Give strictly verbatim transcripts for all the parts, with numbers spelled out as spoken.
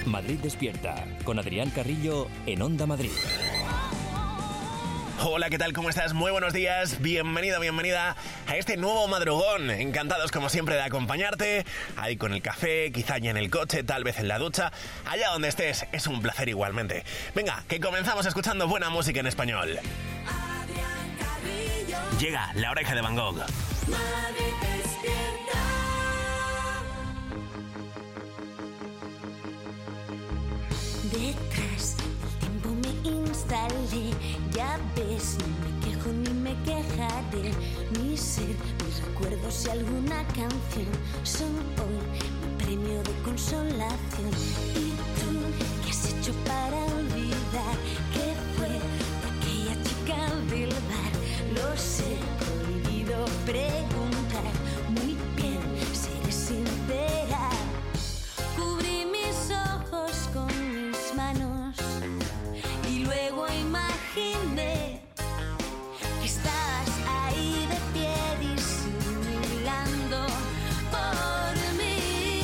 Madrid Despierta, con Adrián Carrillo en Onda Madrid. Hola, ¿qué tal? ¿Cómo estás? Muy buenos días, bienvenido, bienvenida a este nuevo madrugón. Encantados como siempre de acompañarte, ahí con el café, quizá ya en el coche, tal vez en la ducha, allá donde estés, es un placer igualmente. Venga, que comenzamos escuchando buena música en español. Llega La Oreja de Van Gogh. Detrás del tiempo me instalé, ya ves, no me quejo ni me quejaré. Mi ser, mis recuerdos y alguna canción son hoy mi premio de consolación. ¿Y tú qué has hecho para olvidar qué fue de aquella chica del bar? Lo sé, prohibido preguntar, muy bien, seré sincera. Cubrí mis ojos con mis manos y luego imaginé que estabas ahí de pie disimulando por mí.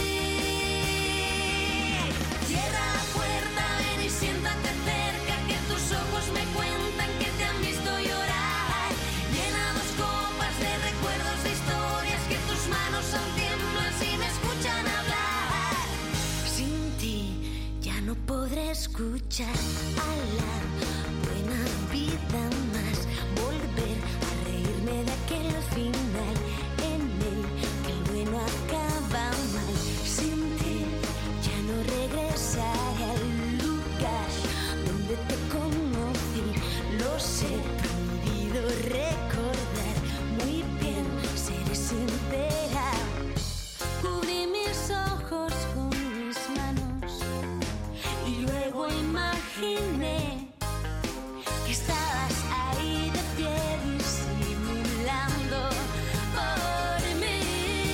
Cierra la puerta, ven y siéntate cerca, que tus ojos me cuentan que te han visto llorar. Llena dos copas de recuerdos, de historias, que tus manos aún tiemblan si me escuchan hablar. Sin ti ya no podré escuchar a la buena vida más, volver a reírme de aquel final en el que el bueno acaba mal. Sin ti ya no regresaré al lugar donde te conocí. Lo sé, prohibido recordar, muy bien, seré sincera. Cubrí mis ojos con mis manos y luego imaginé que estabas ahí de pie disimulando por mí.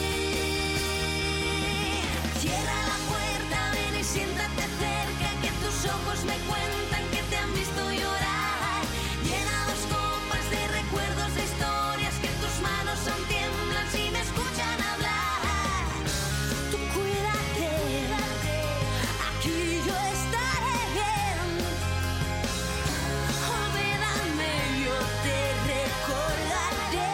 Cierra la puerta, ven y siéntate cerca, que tus ojos me cuentan que te han visto llorar. Llena dos copas de recuerdos, de historias, que tus manos aún tiemblan si me escuchan hablar. Tú cuídate, aquí yo estaré bien. Olvídame, yo te recordaré.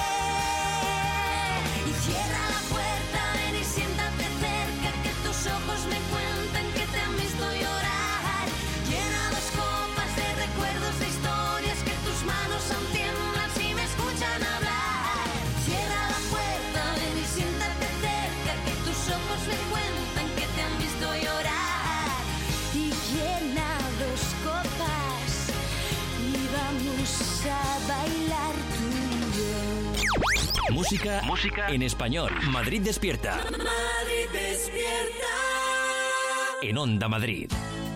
Y cierra la puerta, ven y siéntate cerca, que tus ojos me cuentan que te han visto llorar. Llena dos copas de recuerdos, de historias, que tus manos aún tiemblan si me escuchan hablar. Cierra la puerta, ven y siéntate cerca, que tus ojos me cuentan que te han visto llorar. Y llena dos copas y vamos a bailar tú y yo. Música, música en español. Madrid Despierta. Madrid despierta. En Onda Madrid.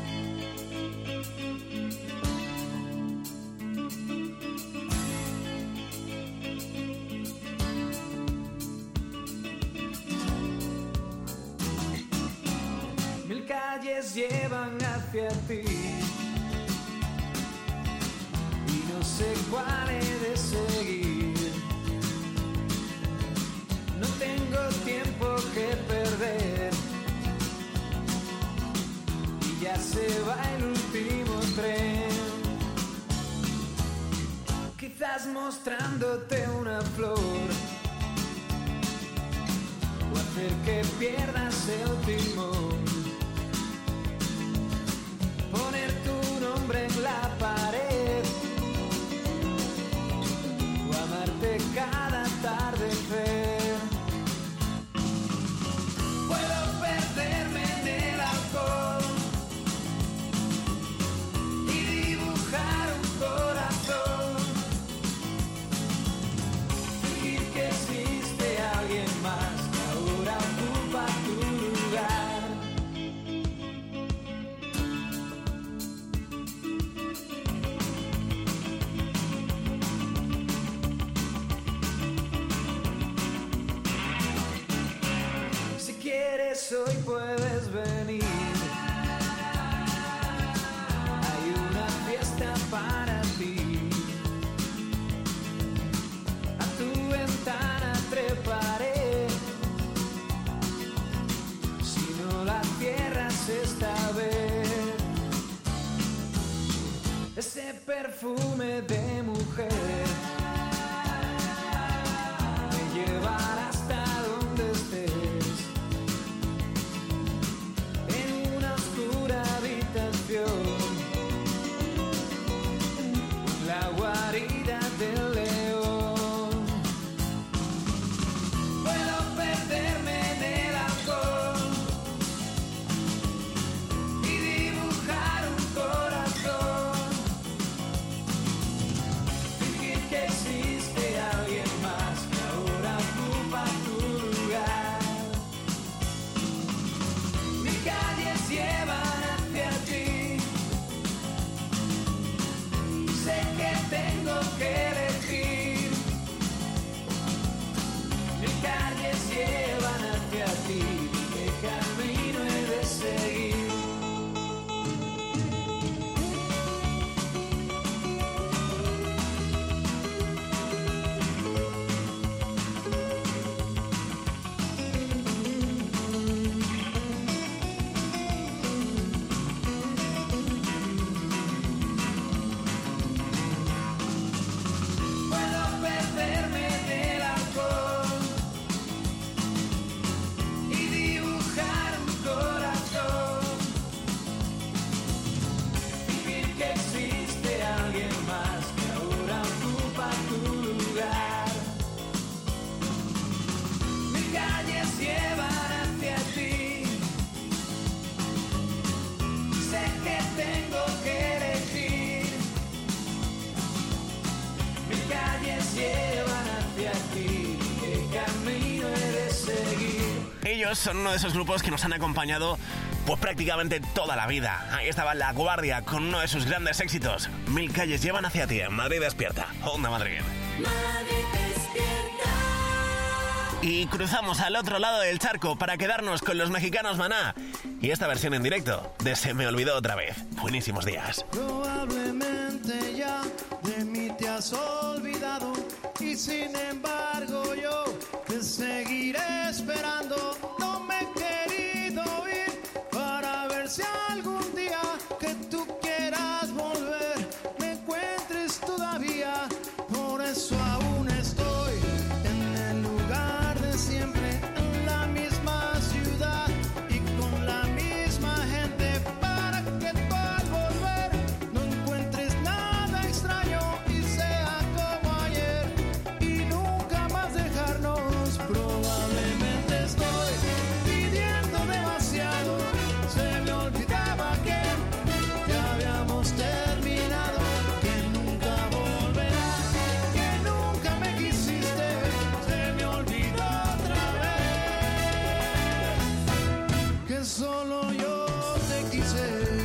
Mil calles llevan hacia ti y no sé cuál he de seguir. No tengo tiempo que perder y ya se va el último tren. Quizás mostrándote una flor o hacer que pierdas el timón. Poner tu nombre en la pared o amarte cada atardecer. Puedo perderme en el alcohol y dibujar un corazón, fingir que existe alguien más que ahora ocupa tu lugar. Hoy puedes venir, hay una fiesta para ti. A tu ventana treparé, si no la cierras esta perfume de mujer me llevará hasta donde estés, en una oscura habitación, la guarida del león. Puedo perderme en el alcohol y dibujar un corazón, fingir que existe alguien más que ahora ocupa tu lugar. Mis calles llevan hacia ti, sé que tengo que elegir. Mis calles llevan hacia ti, ¿qué camino he de seguir? Puedo perderme en el alcohol y dibujar un corazón, fingir que existe alguien más que ahora ocupa tu lugar. Mis calles llevan hacia ti, sé que tengo que elegir. Mis calles llevan hacia ti, ¿qué camino he de seguir? Ellos son uno de esos grupos que nos han acompañado pues prácticamente toda la vida. Ahí estaba La Guardia con uno de sus grandes éxitos. Mil calles llevan hacia ti. Madrid despierta. Onda Madrid. Madrid despierta. Y cruzamos al otro lado del charco para quedarnos con los mexicanos Maná y esta versión en directo de Se me olvidó otra vez. Buenísimos días. Probablemente ya de mí te has olvidado y sin embargo yo te seguiré esperando. No me he querido ir para ver si algún día que tú quieras volver me encuentres todavía. Por eso aún estoy en el lugar de siempre, en la misma ciudad y con la misma gente, para que tú al volver no encuentres nada extraño y sea como ayer y nunca más dejarnos. Probablemente estoy pidiendo demasiado, se me olvidaba que ya habíamos terminado, que nunca volverá, que nunca me quisiste, se me olvidó otra vez, que solo yo te quise.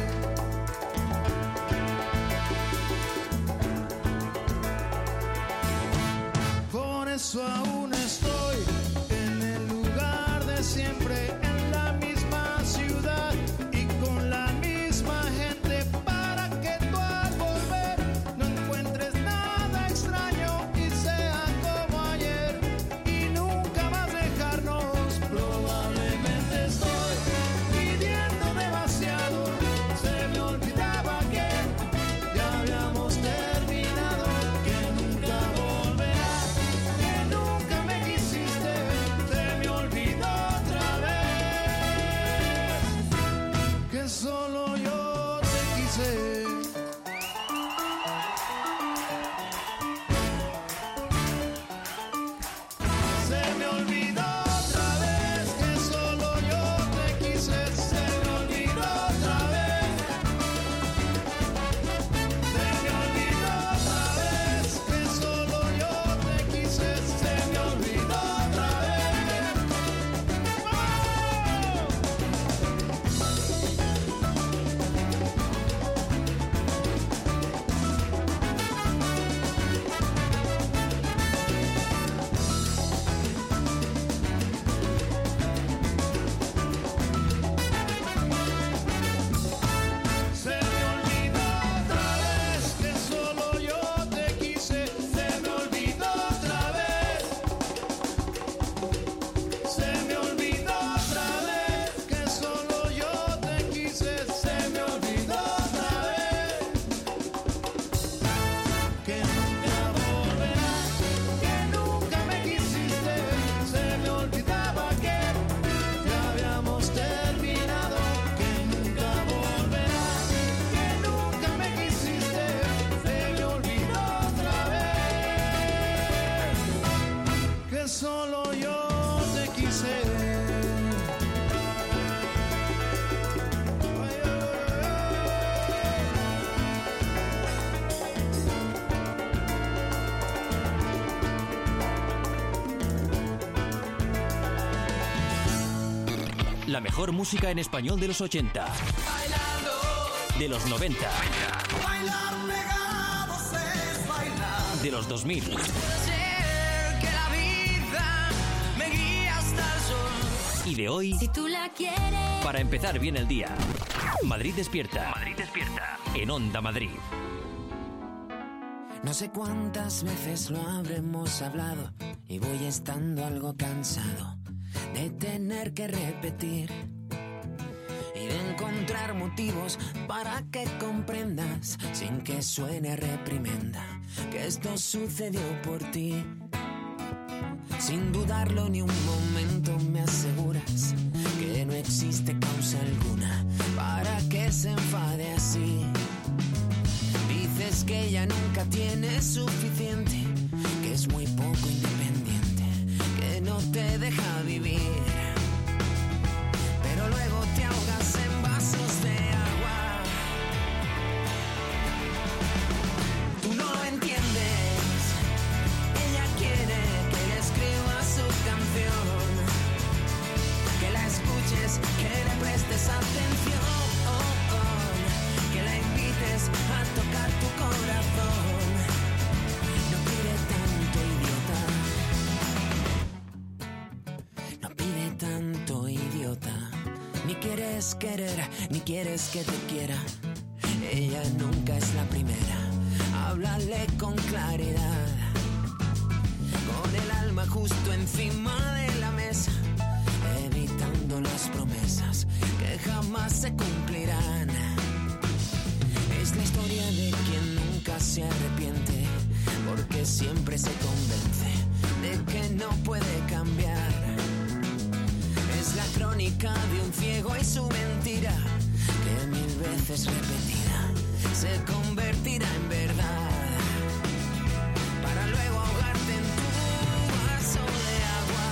Por eso aún estoy en el lugar de siempre, en la misma ciudad y con la misma gente, para que tú al volver no encuentres nada extraño y sea como ayer y nunca más dejarnos. Probablemente estoy pidiendo demasiado, se me olvidaba que ya habíamos terminado, que nunca volverá, que nunca La mejor música en español de los ochenta. Bailando, De los noventa. bailar pegados es bailar. De los dos mil. Puede ser que la vida me guíe hasta el sol. Y de hoy, Si tú la quieres. para empezar bien el día. Madrid despierta. Madrid despierta. En Onda Madrid. No sé cuántas veces lo habremos hablado y voy estando algo cansado de tener que repetir y de encontrar motivos para que comprendas sin que suene a reprimenda que esto sucedió por ti. Sin dudarlo ni un momento me aseguras que no existe causa alguna para que se enfade así. Dices que ella nunca tiene suficiente, que es muy poco independiente, que no te deja vivir. Pero luego te ahogas en vasos de agua. Tú no lo entiendes. Ella quiere que le escribas su canción, que la escuches, que le prestes atención, que la invites a tocar tu corazón. No pide tanto, idiota. No pide tanto, idiota. Ni quieres querer, ni quieres que te quiera. Ella nunca es la primera. Háblale con claridad, con el alma justo encima de la mesa, evitando las promesas que jamás se cumplirán. Es la historia de quien nunca se arrepiente, porque siempre se convence de que no puede cambiar. Es la crónica de un ciego y su mentira, que mil veces repetida se convertirá en verdad, para luego ahogarte en tu vaso de agua.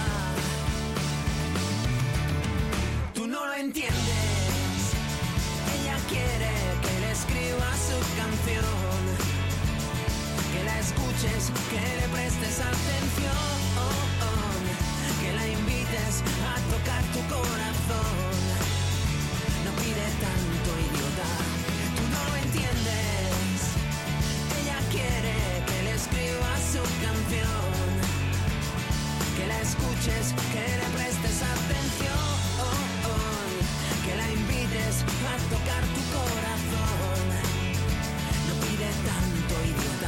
Tú no lo entiendes. Ella quiere que le escribas su canción, que la escuches, que le prestes atención, que la invites a tocar tu corazón. No pide tanto, idiota. Tú no lo entiendes. Ella quiere que le escribas su canción, que la escuches, que le prestes atención, que la invites a tocar tu corazón. No pide tanto, idiota.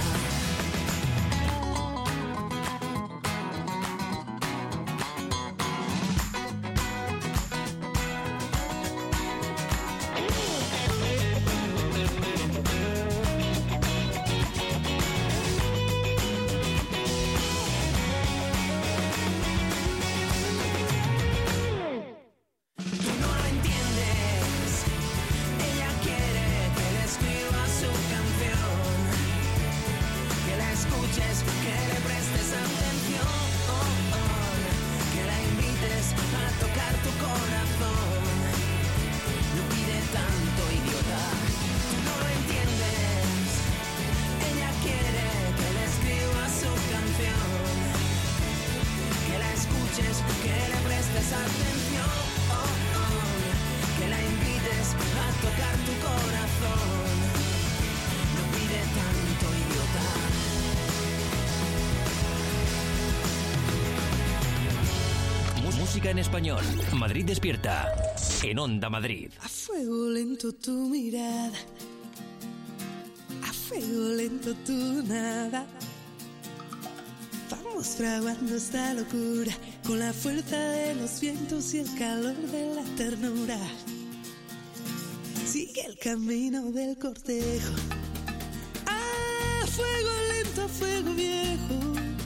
Tú no lo entiendes. Ella quiere que le escribas su canción, que la escuches, que le prestes atención, que la invites a tocar tu corazón. No pide tanto, idiota. Tú no lo entiendes. Ella quiere que le escribas su canción, que la escuches, que le prestes atención, que la invites a tocar tu corazón. No pide tanto, idiota. Mu- Música en español. Madrid despierta. En Onda Madrid. A fuego lento tu mirada, a fuego lento tu nada. Vamos fraguando esta locura con la fuerza de los vientos y el calor de la ternura. Sigue el camino del cortejo, a fuego lento, a fuego viejo.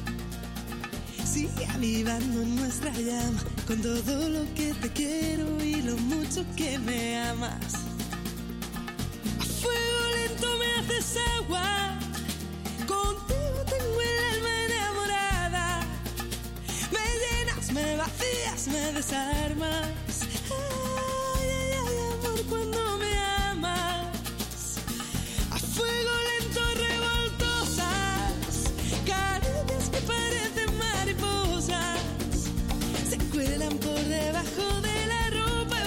Sigue avivando nuestra llama con todo lo que te quiero y lo mucho que me amas. A fuego lento me haces agua, contigo tengo el alma enamorada. Me llenas, me vacías, me desarmas. Ay, ay, ay, amor, cuando me amas. A fuego lento revoltosas, caricias que parecen mariposas, se cuelan por debajo de la ropa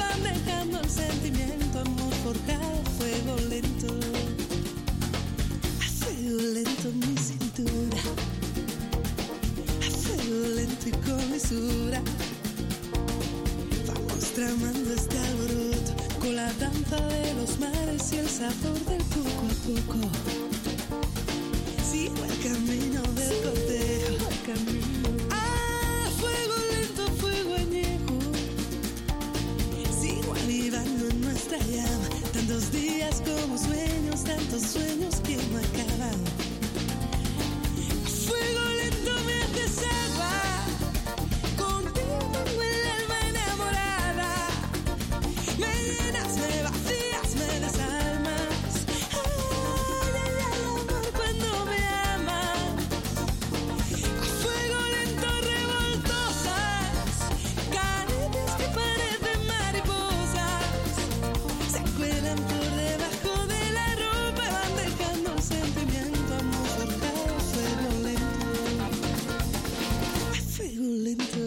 tramando este alboroto con la danza de los mares y el sabor del poco a poco. Sigo el camino del cortejo, el camino. Ah, fuego lento, fuego añejo. Sigo avivando en nuestra llama, tantos días como sueños, tantos sueños que no acaban. Fuego lento me haces agua, contigo tengo el alma enamorada. Me llenas, me vacías, me desarmas. Ay, ay, ay, amor, cuando me amas. A fuego lento revoltosas, caricias que parecen mariposas. Se cuelan por debajo de la ropa y van dejando el sentimiento, amor forjado. Fuego lento, a fuego lento.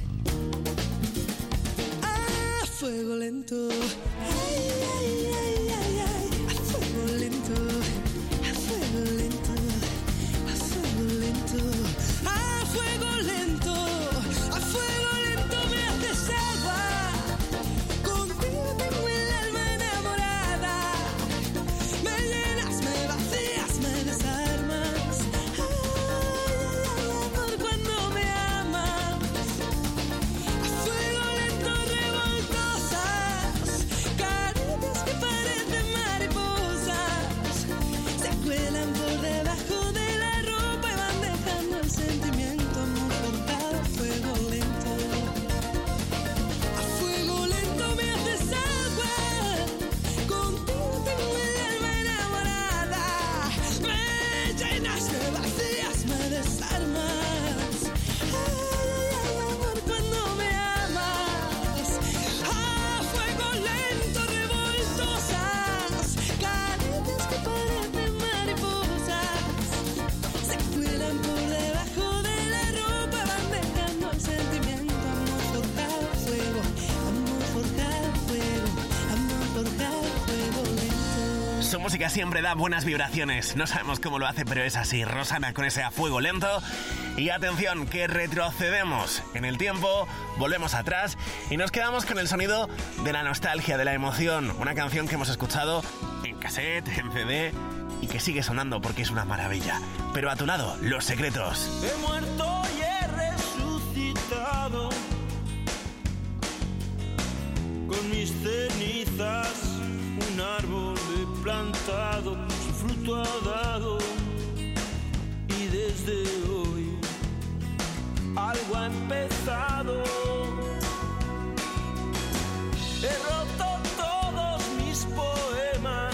A fuego lento, ay, ay, ay, ay, ay, a fuego lento, a fuego lento, a fuego lento, a fuego lento, a fuego lento me haces agua, contigo tengo el alma enamorada, me llenas, me vacías, me desarmas, ay, ay, ay, amor, cuando me amas. A fuego lento revoltosas, caricias que parecen mariposas. Se cuelan por debajo de la ropa y van dejando el sentimiento, amor forjado. A fuego lento, a fuego lento me haces agua, contigo tengo el alma enamorada. Me llenas, me vacías, me desarmas. Ay, ay, ay, amor, cuando me amas. A fuego lento revoltosas, caricias que parecen mariposas. Se cuelan por debajo de la ropa, van dejando el sentimiento, amor forjado. Fuego, amor forjado, fuego, amor forjado, fuego lento. Su música siempre da buenas vibraciones. No sabemos cómo lo hace, pero es así. Rosana con ese A Fuego Lento. Y atención, que retrocedemos en el tiempo, volvemos atrás y nos quedamos con el sonido de la nostalgia, de la emoción. Una canción que hemos escuchado en cassette, en C D y que sigue sonando porque es una maravilla. Pero a tu lado, Los Secretos. He muerto y he resucitado con mis cenizas. Un árbol he plantado, su fruto ha dado y desde hoy algo ha empezado. He roto todos mis poemas,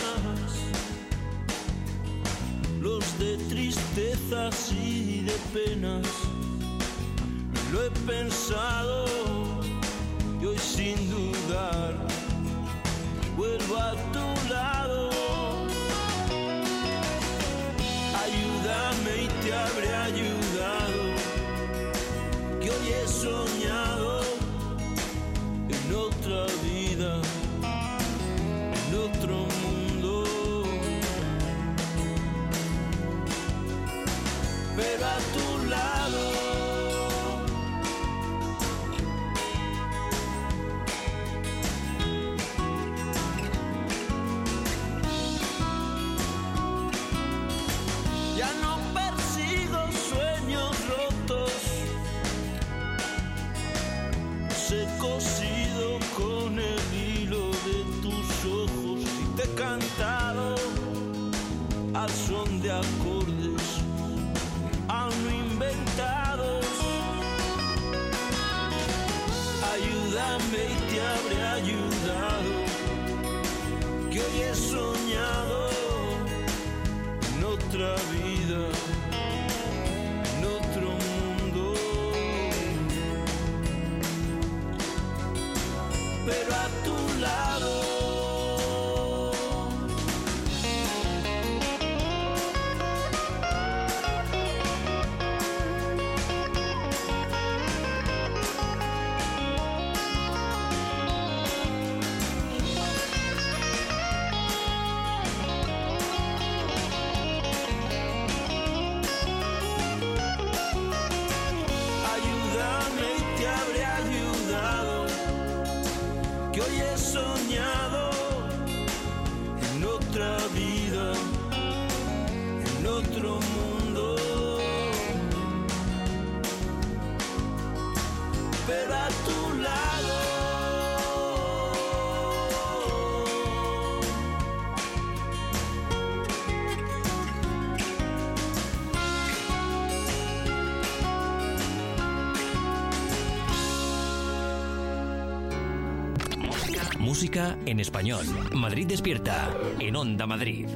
los de tristezas y de penas. Lo he pensado y hoy sin dudar vuelvo a tu lado. Ayúdame y te habré ayudado, que hoy he soñado en otra vida, en otro mundo. Pero a tu lado ya no persigo sueños rotos, los he cosido con el hilo de tus ojos y te he cantado al son de acordes aún no inventados. Ayúdame y te habré ayudado, que hoy he soñado en otra vida, en otro mundo. Pero a tu lado hoy he soñado en otra vida, en otro mundo, pero a tu lado. Música en español. Madrid despierta. En Onda Madrid.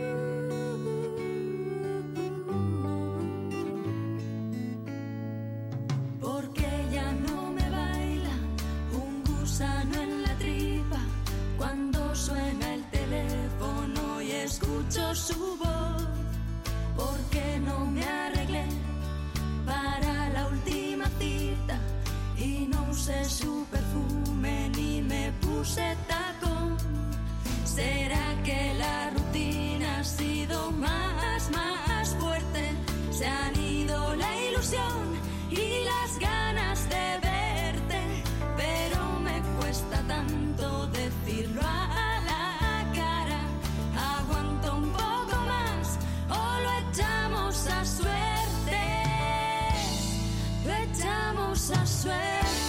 Porque ya no me baila un gusano en la tripa cuando suena el teléfono y escucho su voz. Porque no me arreglé para la última cita y no usé su perfume ni me puse tacón. ¿Será que la rutina ha sido más, más fuerte? Se han ido la ilusión y las ganas de verte, pero me cuesta tanto decirlo a la cara. Aguanto un poco más o lo echamos a suerte, lo echamos a suerte.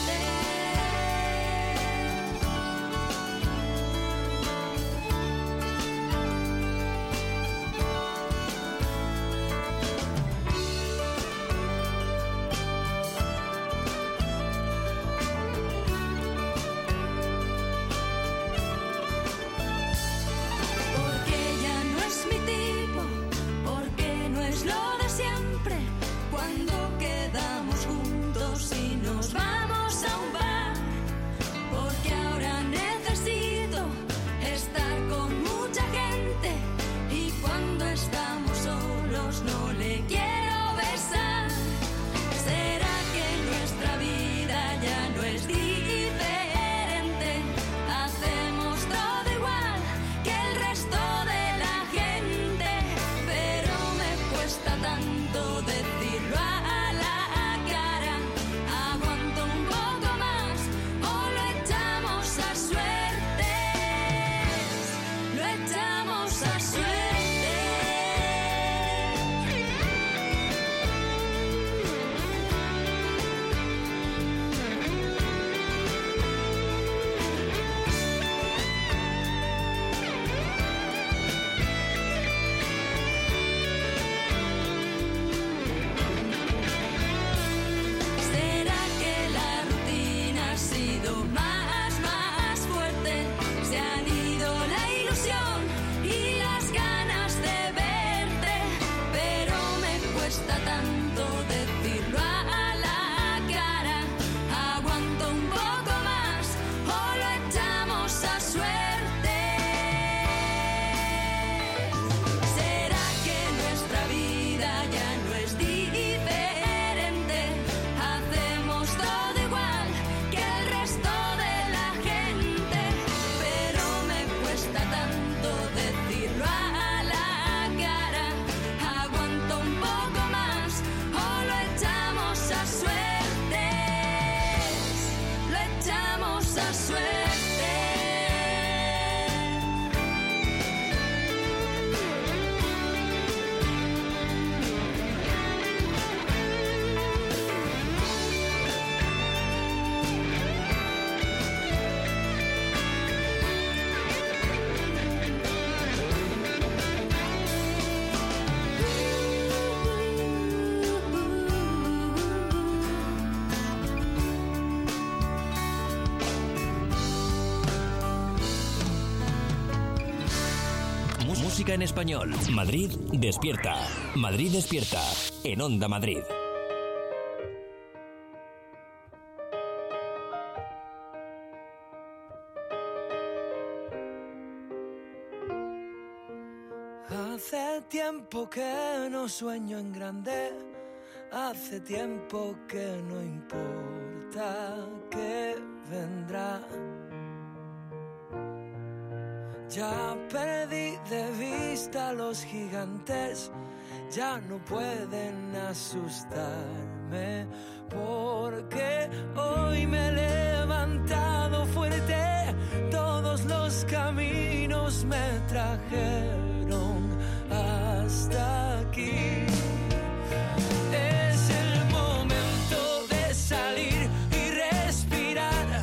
Música en español. Madrid despierta. Madrid despierta. En Onda Madrid. Hace tiempo que no sueño en grande, hace tiempo que no importa qué vendrá. Ya perdí de vista a los gigantes, ya no pueden asustarme, porque hoy me he levantado fuerte sueños me trajeron hasta aquí. Es el momento de salir y respirar.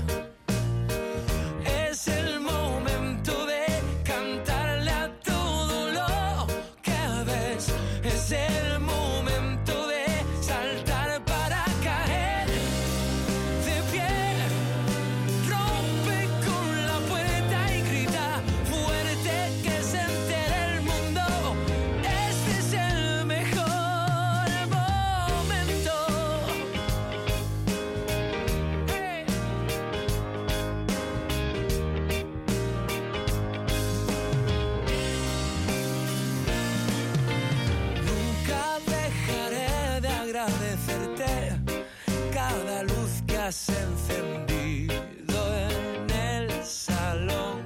Es el momento de cantarle a todo lo que ves. Es el momento de saltar para caer de pie. Rompe con la puerta y grita fuerte que se entere el mundo. Este es el mejor momento. Hey. Nunca dejaré de agradecerte cada luz que has encendido en el salón.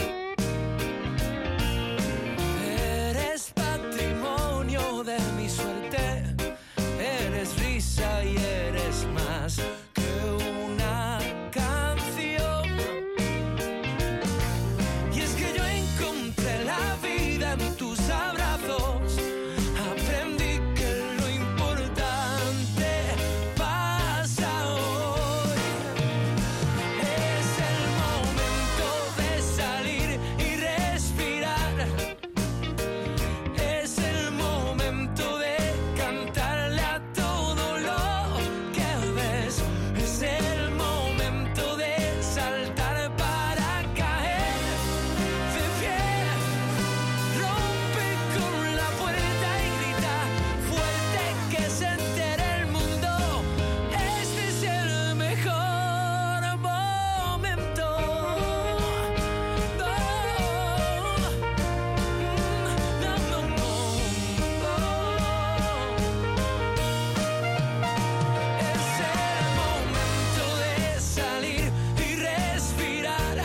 Eres patrimonio de mi suerte, eres risa y eres más que una canción. Y es que yo encontré la vida en tus abrazos. Aprendí que lo importante pasa hoy. Es el momento de salir y respirar. Es el momento de cantarle a todo lo que ves. Es el momento de saltar para caer de pie. Rompe con la puerta y grita fuerte que se entere el mundo. Este es el mejor momento. No, no, no, no. Es el momento de salir y respirar.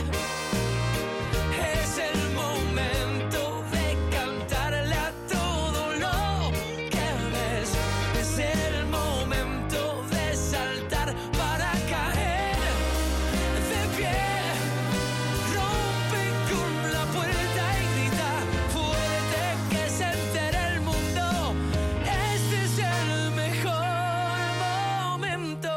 Es el momento de cantarle a todo lo que ves. Es el momento de saltar para caer de pie. Rompe con la puerta y grita fuerte que se entere el mundo. Este es el mejor momento.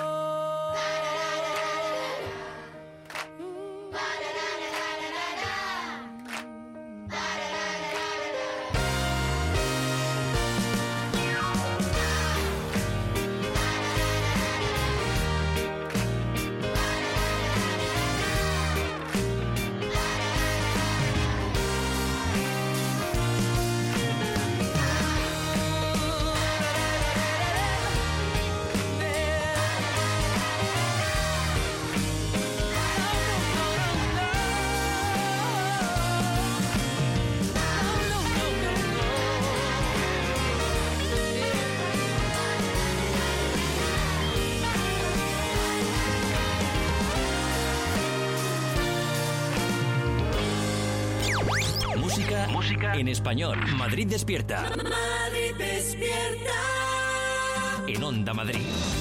Música, música en español. Madrid despierta. Madrid despierta. En Onda Madrid.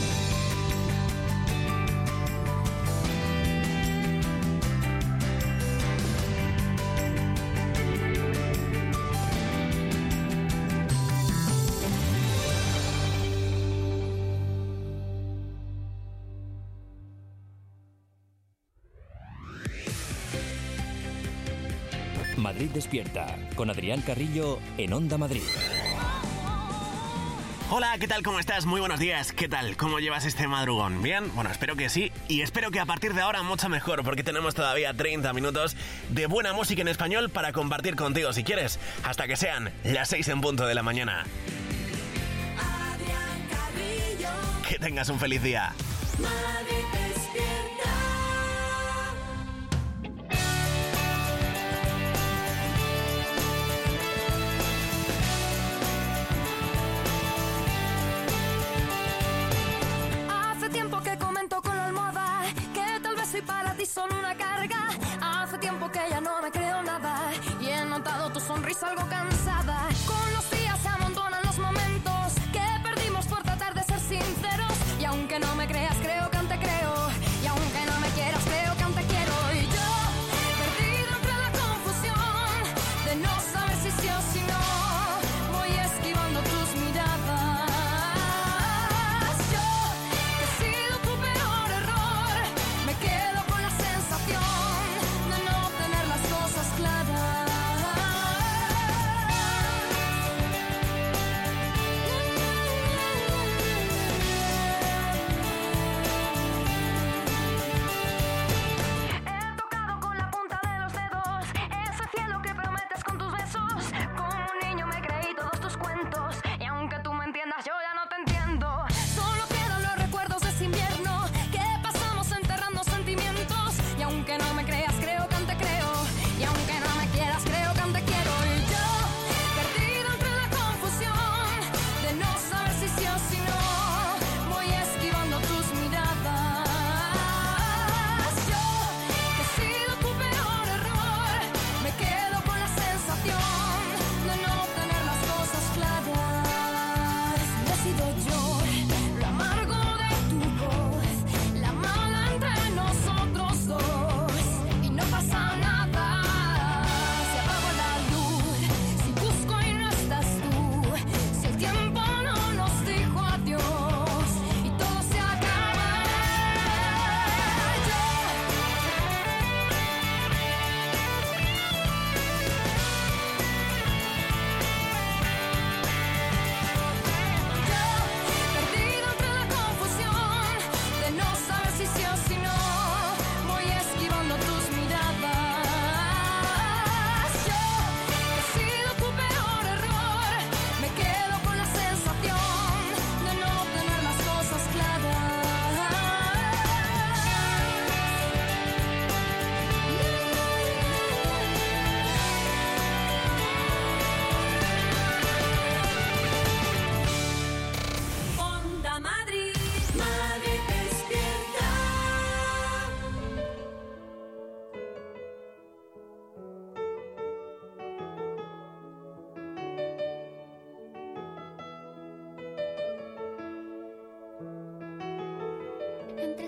Madrid despierta con Adrián Carrillo en Onda Madrid. Hola, ¿qué tal? ¿Cómo estás? Muy buenos días. ¿Qué tal? ¿Cómo llevas este madrugón? ¿Bien? Bueno, espero que sí. Y espero que a partir de ahora mucho mejor, porque tenemos todavía treinta minutos de buena música en español para compartir contigo, si quieres, hasta que sean las seis en punto de la mañana. Adrián Carrillo. Que tengas un feliz día. Madrid despierta. Hace tiempo que comento con la almohada que tal vez soy para ti solo una carga. Hace tiempo que ya no me creo nada y he notado tu sonrisa algo cansada. Con los días se amontonan los momentos que perdimos por tratar de ser sinceros. Y aunque no me creas, creo que aún te creo. Y aunque no me quieras, creo que aún te quiero. Y yo, perdido entre la confusión,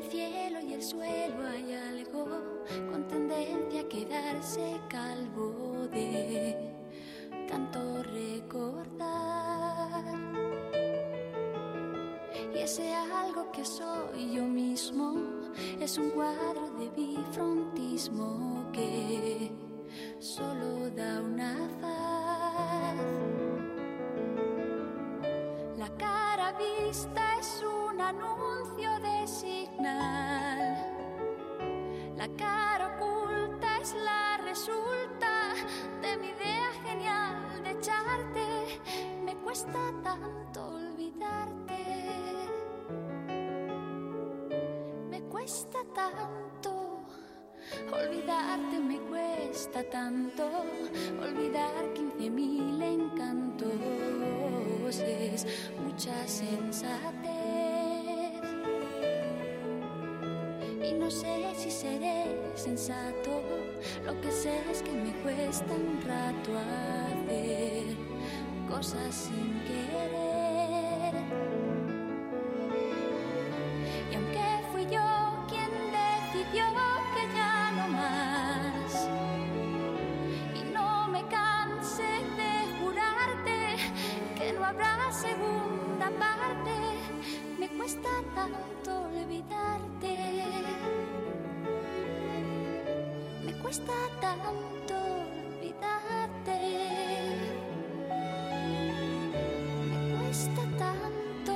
cielo y el suelo hay algo con tendencia a quedarse calvo de tanto recordar. Y ese algo que soy yo mismo es un cuadro de bifrontismo que solo da una faz. La cara vista es un anuncio de señal. La cara oculta es la resulta de mi idea genial de echarte. Me cuesta tanto olvidarte. Me cuesta tanto olvidarte, me cuesta tanto olvidar quince mil encantos. Es mucha sensatez y no sé si seré sensato. Lo que sé es que me cuesta un rato hacer cosas sin querer. Y aunque fui yo quien decidió que ya no más, y no me canse de jurarte que no habrá segunda parte, me cuesta tanto olvidarte. Me cuesta tanto olvidarte. Me cuesta tanto.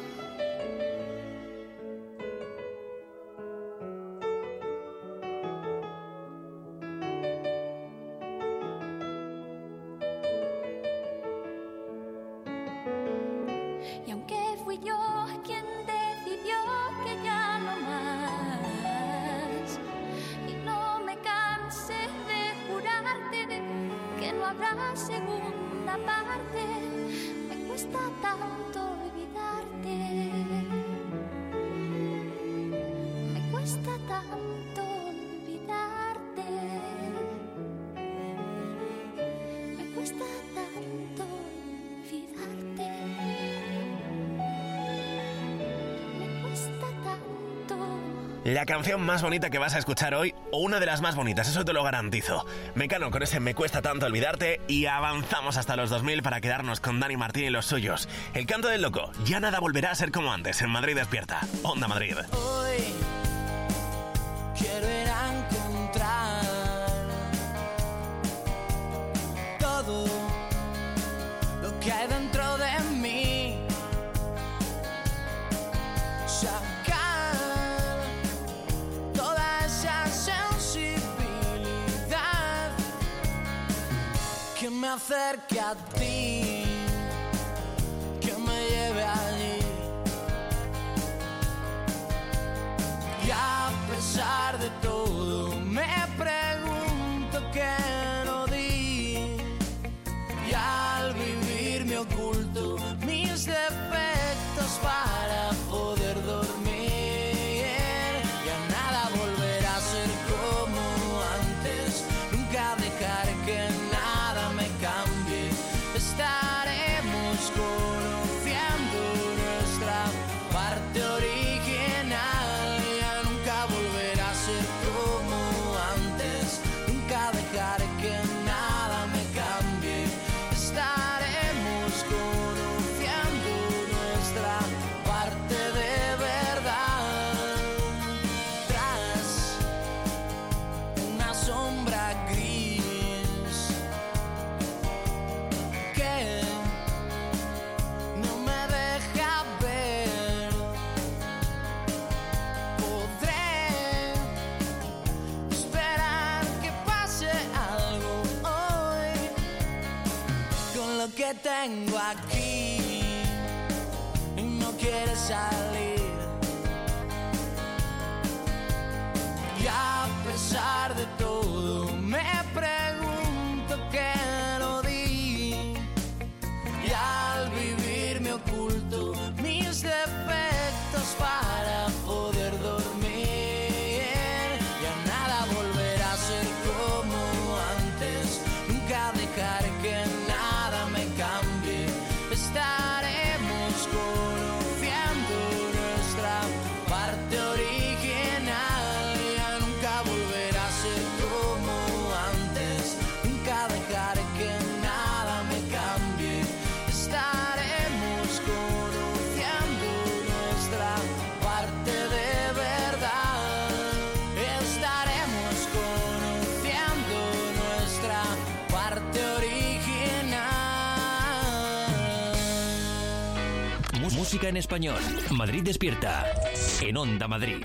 Y aunque fui yo quien decidió que ya no más, y no me canse de jurarte que no habrá segunda parte, me cuesta tanto olvidarte. Me cuesta tanto olvidarte. Me cuesta tanto olvidarte. La canción más bonita que vas a escuchar hoy, o una de las más bonitas, eso te lo garantizo. Mecano con ese Me cuesta tanto olvidarte, y avanzamos hasta los dos mil para quedarnos con Dani Martín y los suyos. El canto del loco, ya nada volverá a ser como antes en Madrid Despierta. Onda Madrid. Hoy quiero ir a encontrar todo lo que hay dentro de mí, sacar toda esa sensibilidad que me acerque a ti, que me lleve allí. Y a pesar de todo me pregunto qué no di, y al vivir me oculto mis defectos para poder dormir. Ya nada volverá a ser como antes, nunca dejaré que nada me cambie. Estaremos conociendo nuestra parte original. Ya nunca volverá a ser como antes, nunca dejaré que nada me cambie. Estaremos conociendo nuestra parte de verdad. Tras una sombra gris que no me deja ver, podré esperar que pase algo hoy con lo que tengo aquí y no quiere salir. Y a pesar de todo me pregunto qué no di, y al vivir me oculto mis defectos para poder dormir. Ya nada volverá a ser como antes, nunca dejaré que nada me cambie. Estaremos conociendo nuestra parte original. música en español. Madrid Despierta, en Onda Madrid.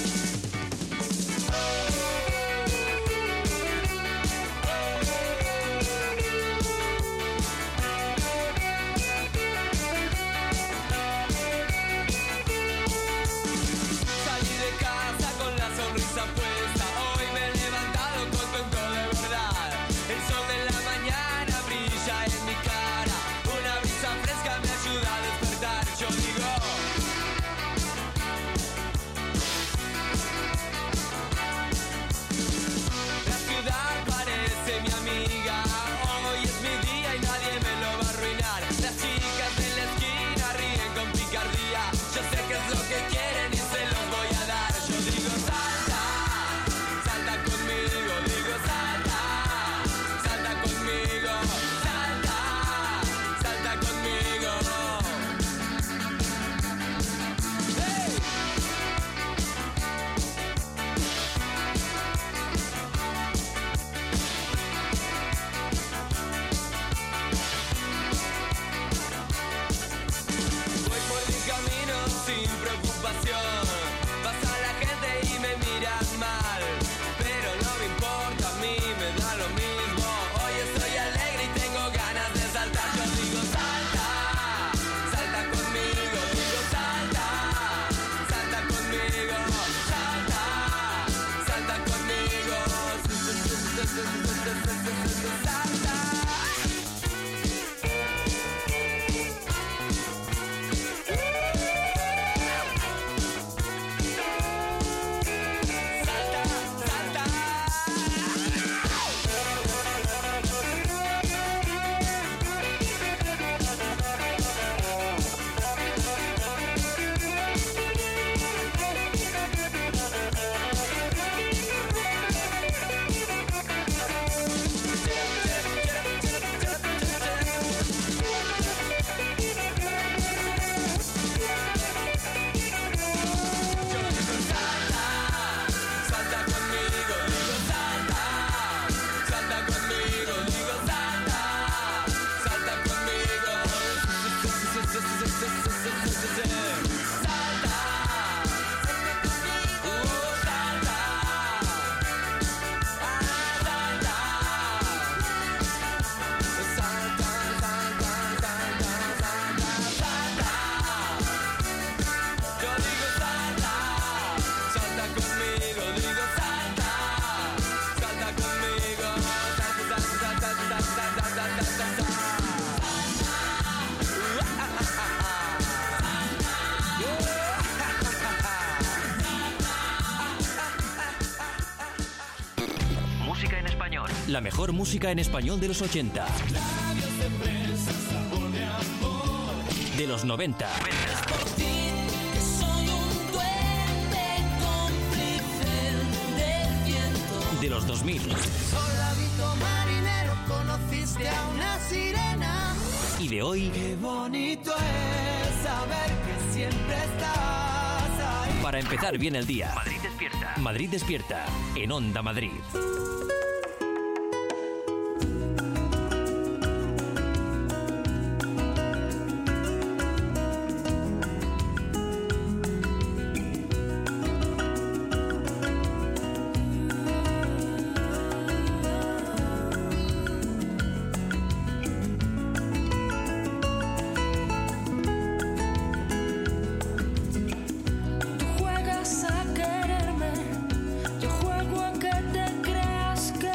Salí de casa con la sonrisa puesta. Hoy me he levantado contento de verdad. El sol de la mañana brilla en mi cara. Una brisa fresca me ayuda a despertar. Yo digo, la ciudad parece mi amiga. Hoy es mi día y nadie me lo va a arruinar. Las chicas de la esquina ríen con picardía. Yo sé que es lo que quieren y se los voy a dar. Yo digo salta, salta conmigo. Digo salta, salta conmigo. Salta, salta conmigo. ¡Hey! Voy por mi camino sin preocupación. Pasa la gente y me miran mal, pero no me importa, a mí me da lo mismo. Hoy estoy alegre y tengo ganas de saltar. Yo digo salta, salta conmigo. Digo salta, salta conmigo. Salta, salta conmigo. Salta. Salta, salta. Salta conmigo, digo salta, salta conmigo, digo salta, salta conmigo. Salta, uh, salta, ah, salta, salta, salta, salta, salta, salta. Yo digo salta, salta conmigo, digo salta, salta conmigo, salta, salta, salta, salta, salta, salta, salta. Música en español. La mejor música en español de los ochenta. De los noventa. Soy un duende cómplice del viento. De los dos mil. Soldadito marinero, conociste a una sirena. Y de hoy. Qué bonito es saber que siempre estás ahí. Para empezar bien el día. Madrid Despierta. Madrid Despierta, en Onda Madrid. Tú juegas a quererme, yo juego a que te creas que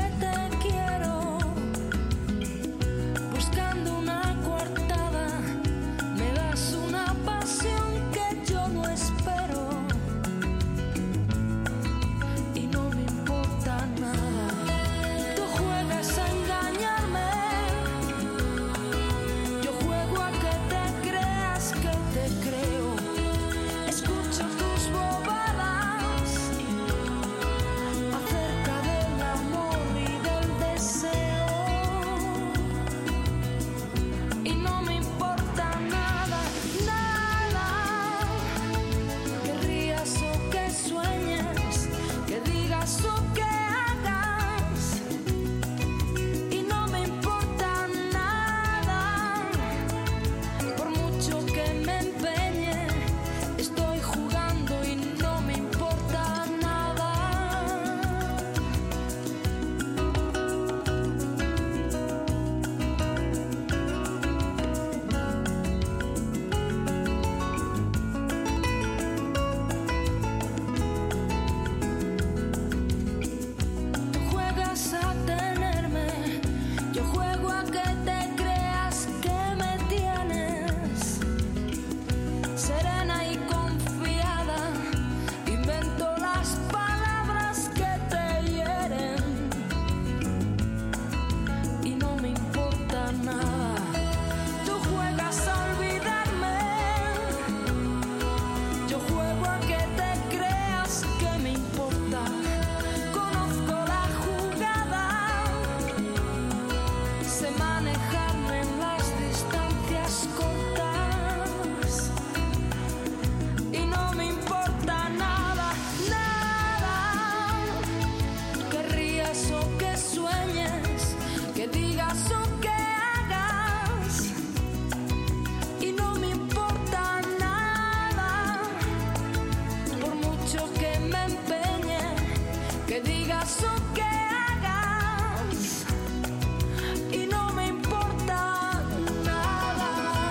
eso que hagas y no me importa nada.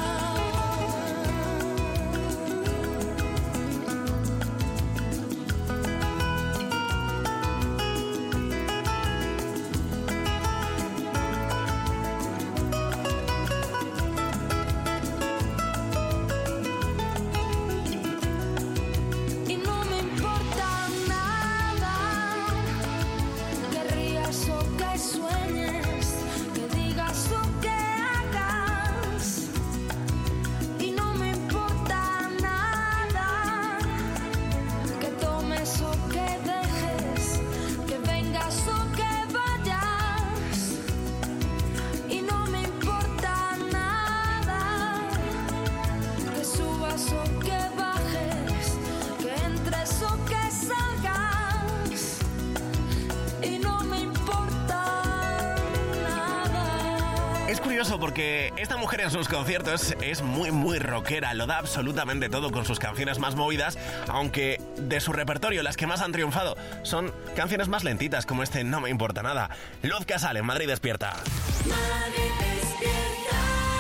Y no me importa nada que rías o que sueñes, que digas o que hagas. Y no me importa nada que tomes o que dejes, que vengas o que vayas. Y no me importa nada que subas o que bajes, que entres o que salgas. Y no me importa nada. Es curioso porque esta mujer en sus conciertos es muy muy rockera, lo da absolutamente todo con sus canciones más movidas, aunque de su repertorio las que más han triunfado son canciones más lentitas como este No me importa nada. Luz Casal en Madrid Despierta. Madrid despierta.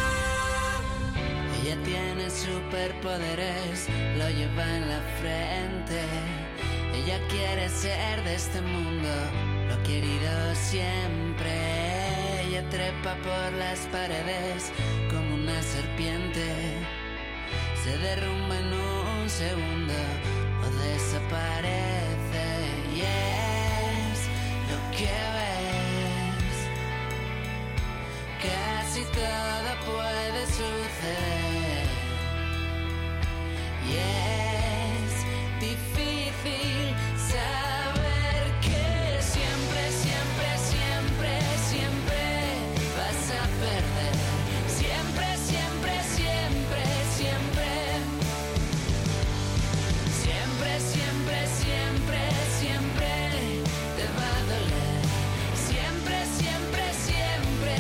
Ella tiene superpoderes, lo lleva en la frente. Ella quiere ser de este mundo, lo ha querido siempre. Ella trepa por las paredes como una serpiente. Se derrumba en un segundo o desaparece. Y es lo que ves. Casi todo puede suceder. Y es difícil saber que siempre, siempre, siempre, siempre vas a perder. Siempre, siempre, siempre, siempre. Siempre, siempre, siempre, siempre te va a doler. Siempre, siempre, siempre,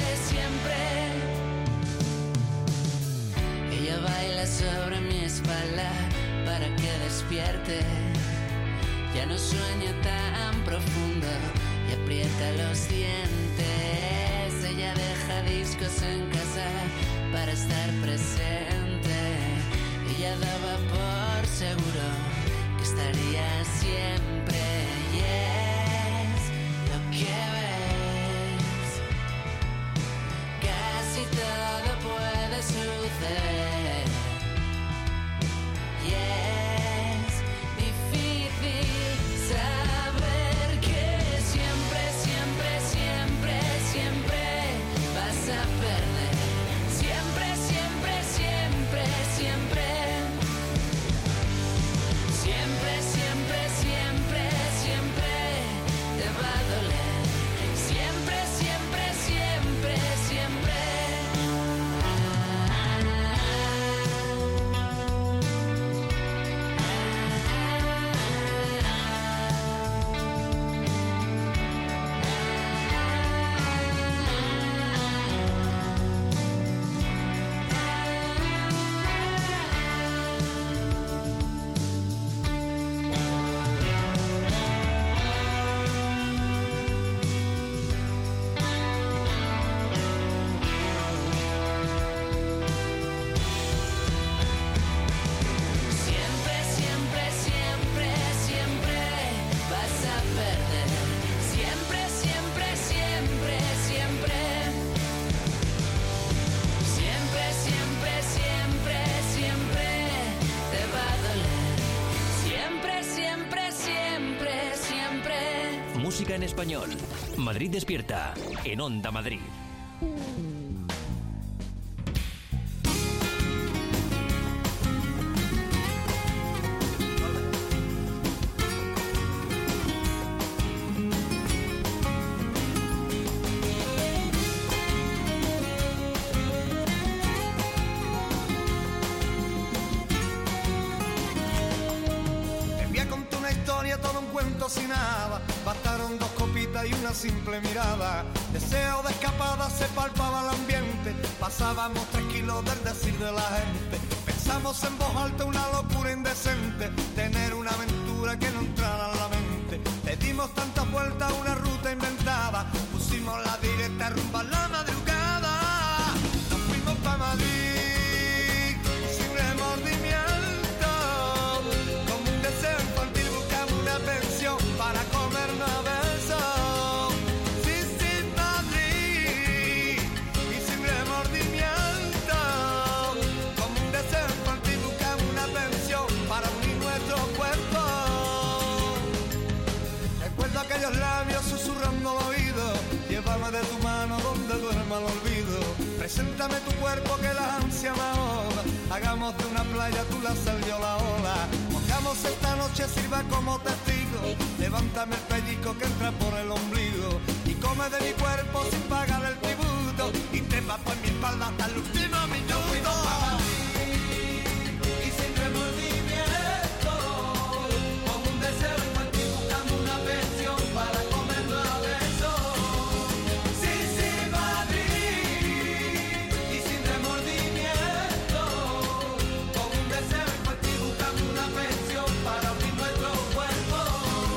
siempre. Ella baila sobre mi espalda para que despierte. Ya no sueña tan profundo y aprieta los dientes. Ella deja discos en casa para estar presente. Ella daba por seguro que estaría siempre. Y es lo que ves. Casi todo puede suceder. Y es difícil saber que siempre, siempre, siempre, siempre vas a perder. Siempre, siempre, siempre, siempre. Siempre, siempre, siempre, siempre te va a doler. Siempre, siempre, siempre, siempre. Siempre, siempre, siempre, siempre vas a perder. Siempre, siempre, siempre, siempre. Siempre, siempre, siempre, siempre te va a doler. Siempre, siempre, siempre, siempre. Música en español. Madrid Despierta. En Onda Madrid. Te voy a contar una historia, todo un cuento sin nada. Bastaron dos copitas y una simple mirada. Deseo de escapada se palpaba el ambiente. Pasábamos tres kilos del decir de la gente. Pensamos en voz alta una locura indecente. Tener una aventura que no entrara en la mente. Te Le dimos tantas vueltas a una ruta inventada, pusimos la directa rumba a la madrugada. Nos fuimos pa' Madrid sin remordimiento, como un deseo infantil buscamos una pensión para comernos a besos. Sí, sí, Madrid, y sin remordimiento, como un deseo infantil buscamos una pensión para unir nuestros cuerpos. Recuerdo aquellos labios susurrando al oído, llévame de tu mano donde duerma el olvido. Preséntame tu cuerpo que la ansia me ahoga, hagamos de una playa tú la sal yo la ola. Mojamos esta noche, sirva como testigo, levántame el pellizco que entra por el ombligo y come de mi cuerpo sin pagar el tributo y te va por mi espalda hasta el último minuto. Y sin remordimiento, como un deseo infantil buscando una pensión para comernos a besos. Sí, sí, Madrid, y sin remordimiento, como un deseo infantil buscando una pensión para unir nuestros cuerpos.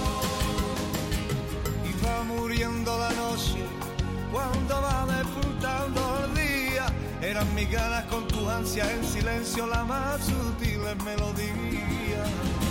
Y va muriendo la noche cuando va despuntando el día. Eran mis ganas con tu ansia en silencio, la más sutil melodía.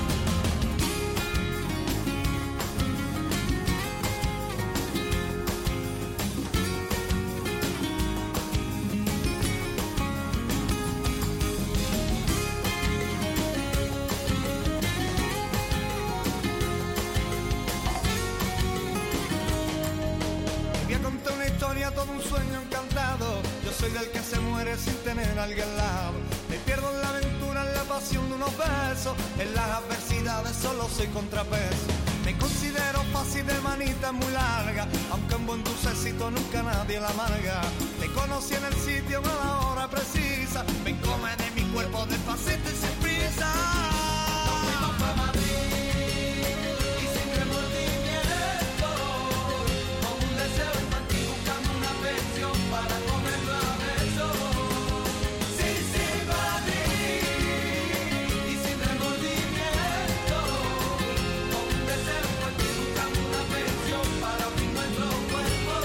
Voy a contar una historia, todo un sueño encantado. Yo soy del que se muere sin tener a alguien al lado. Me pierdo en la aventura, en la pasión de unos besos. En las adversidades solo soy contrapeso. Me considero fácil de manita muy larga, aunque un buen dulcecito nunca nadie la amarga. Te conocí en el sitio a la hora precisa. Ven, come de mi cuerpo despacito y sin prisa. Nos fuimos pa' Madrid y sin remordimiento, como un deseo infantil buscando una pensión para comerlo a besos. Sí, sí, Madrid, y sin remordimiento, como un deseo infantil buscando una pensión para unir nuestros cuerpos.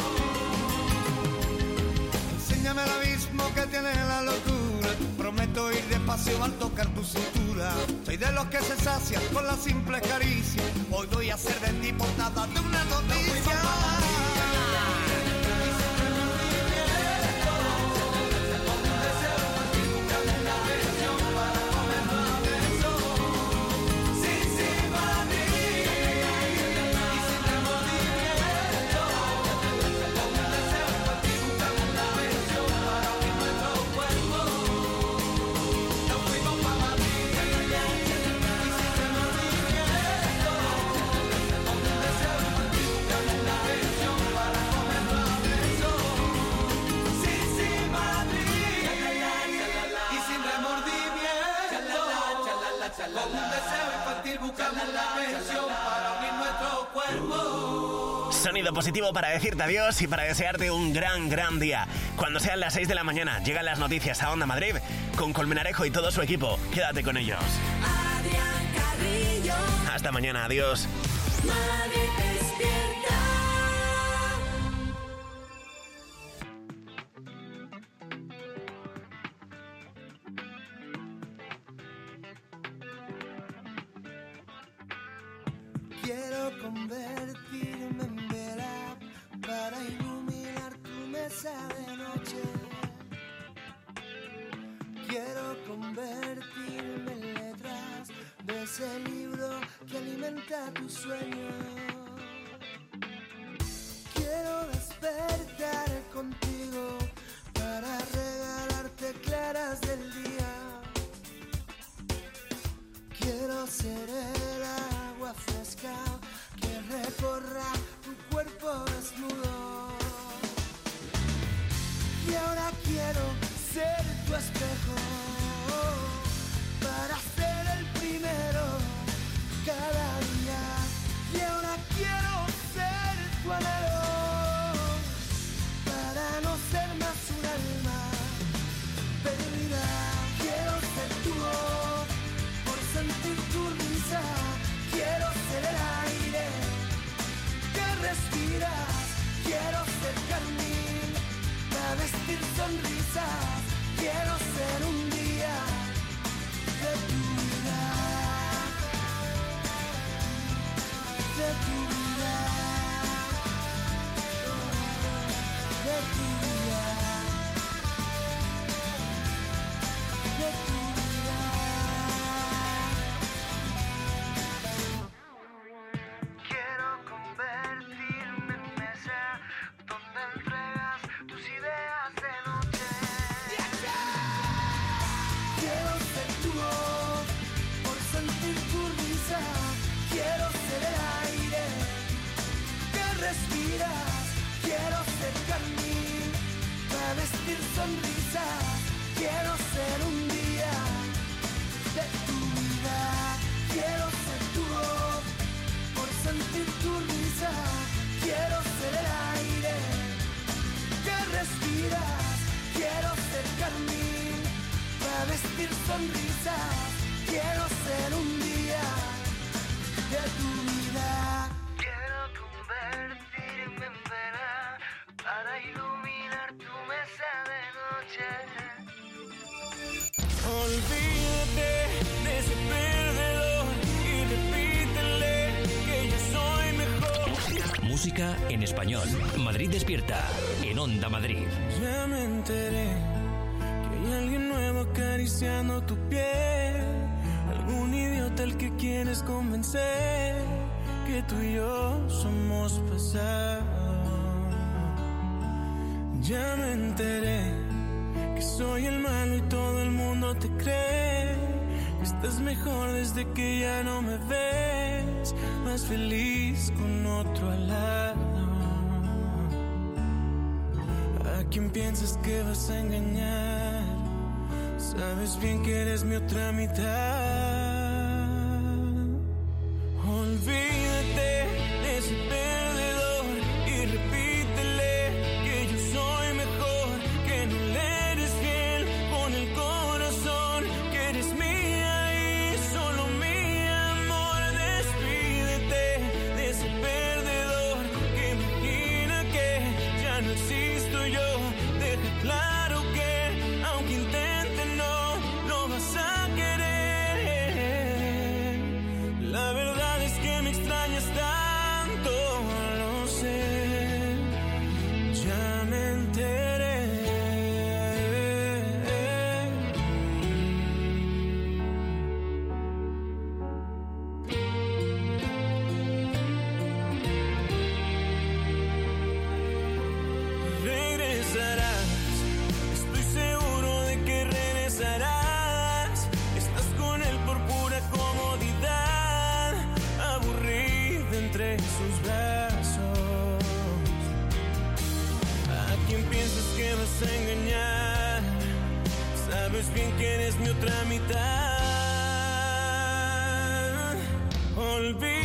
Enséñame el abismo que tiene la locura, prometo ir despacio al tocar tu cintura. Soy de los que se sacian con la simple caricia. Hoy voy a hacer de ti portada de una noticia. Con un deseo infantil buscamos la pensión para unir nuestros cuerpos. Sonido positivo para decirte adiós y para desearte un gran, gran día. Cuando sean las seis de la mañana, llegan las noticias a Onda Madrid con Colmenarejo y todo su equipo. Quédate con ellos. Adrián Carrillo. Hasta mañana, adiós. Madrid despierta. Quiero convertirme en vela para iluminar tu mesa de noche. Quiero convertirme en letras de ese libro que alimenta tu sueño. Quiero despertar contigo para regalarte claras del día. Quiero ser el agua fresca que recorra tu cuerpo desnudo. Y ahora quiero ser tu espejo para ser el primero cada día. Y ahora sonrisas. Quiero ser un día de tu vida. Quiero ser tu voz por sentir tu risa. Quiero ser el aire que respiras. Quiero ser carmín para vestir sonrisas. Quiero ser un día de tu vida. Quiero convertirme en vela para iluminar tu mesa de noche. Olvídate de ese perdedor y repítele que yo soy mejor. Música en español. Madrid Despierta, en Onda Madrid. Ya me enteré que hay alguien nuevo acariciando tu piel. Algún idiota al que quieres convencer que tú y yo somos pasado. Ya me enteré que soy el malo y todo el mundo te cree. Que estás mejor desde que ya no me ves. Más feliz con otro al lado. ¿A quién piensas que vas a engañar? Sabes bien que eres mi otra mitad. Olvídate de ese perdedor y repítele que yo soy mejor, que no le eres fiel con el corazón, que eres mía y solo mi amor. Despídete de ese perdedor que imagina que ya no existo yo. Deja claro que aunque intente no lo vas a querer. La verdad es que me extrañas tanto, lo sé. Ya me enteré. Regresarás, estoy seguro de que regresarás. Estás con él por pura comodidad, aburrida entre sus brazos. ¿A quién piensas que vas a engañar? Sabes bien que eres mi otra mitad. Olvídate